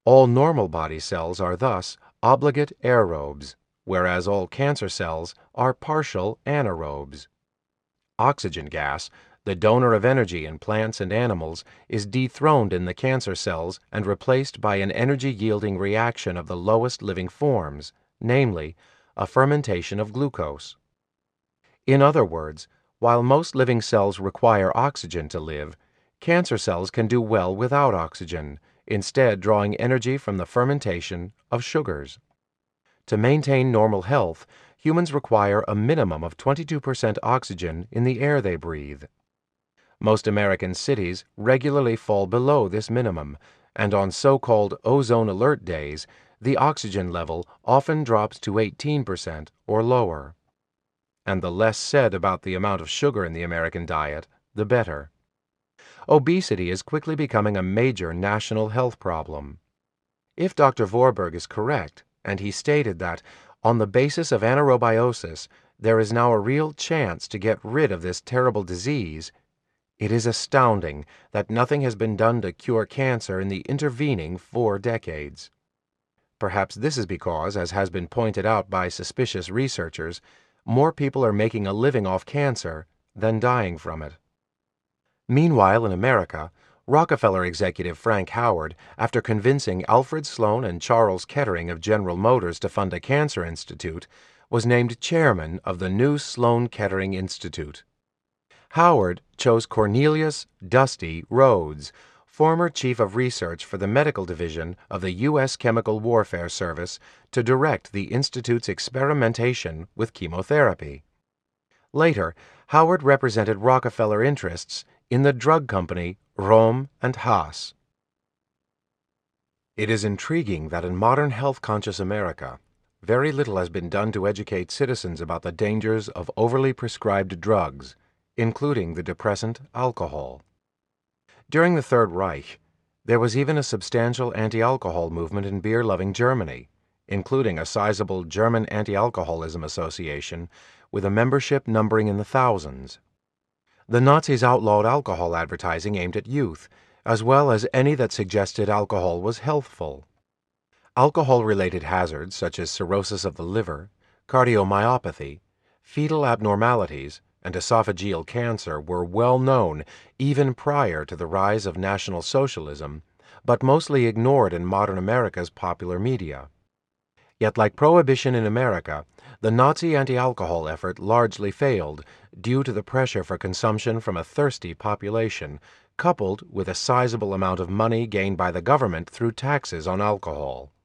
All normal body cells are thus obligate aerobes, whereas all cancer cells are partial anaerobes. Oxygen gas, the donor of energy in plants and animals, is dethroned in the cancer cells and replaced by an energy-yielding reaction of the lowest living forms, namely, a fermentation of glucose. In other words, while most living cells require oxygen to live, cancer cells can do well without oxygen, instead drawing energy from the fermentation of sugars. To maintain normal health, humans require a minimum of 22% oxygen in the air they breathe. Most American cities regularly fall below this minimum, and on so-called ozone alert days, the oxygen level often drops to 18% or lower. And the less said about the amount of sugar in the American diet, the better. Obesity is quickly becoming a major national health problem. If Dr. Vorberg is correct, and he stated that, on the basis of anaerobiosis, there is now a real chance to get rid of this terrible disease, it is astounding that nothing has been done to cure cancer in the intervening 4 decades. Perhaps this is because, as has been pointed out by suspicious researchers, more people are making a living off cancer than dying from it. Meanwhile, in America, Rockefeller executive Frank Howard, after convincing Alfred Sloan and Charles Kettering of General Motors to fund a cancer institute, was named chairman of the new Sloan Kettering Institute. Howard chose Cornelius "Dusty" Rhodes, former chief of research for the medical division of the U.S. Chemical Warfare Service, to direct the institute's experimentation with chemotherapy. Later, Howard represented Rockefeller interests in the drug company Rohm and Haas. It is intriguing that in modern health-conscious America, very little has been done to educate citizens about the dangers of overly prescribed drugs, including the depressant alcohol. During the Third Reich, there was even a substantial anti-alcohol movement in beer-loving Germany, including a sizable German Anti-Alcoholism Association with a membership numbering in the thousands. The Nazis outlawed alcohol advertising aimed at youth, as well as any that suggested alcohol was healthful. Alcohol-related hazards such as cirrhosis of the liver, cardiomyopathy, fetal abnormalities, and esophageal cancer were well known even prior to the rise of National Socialism, but mostly ignored in modern America's popular media. Yet, like Prohibition in America, the Nazi anti-alcohol effort largely failed due to the pressure for consumption from a thirsty population, coupled with a sizable amount of money gained by the government through taxes on alcohol.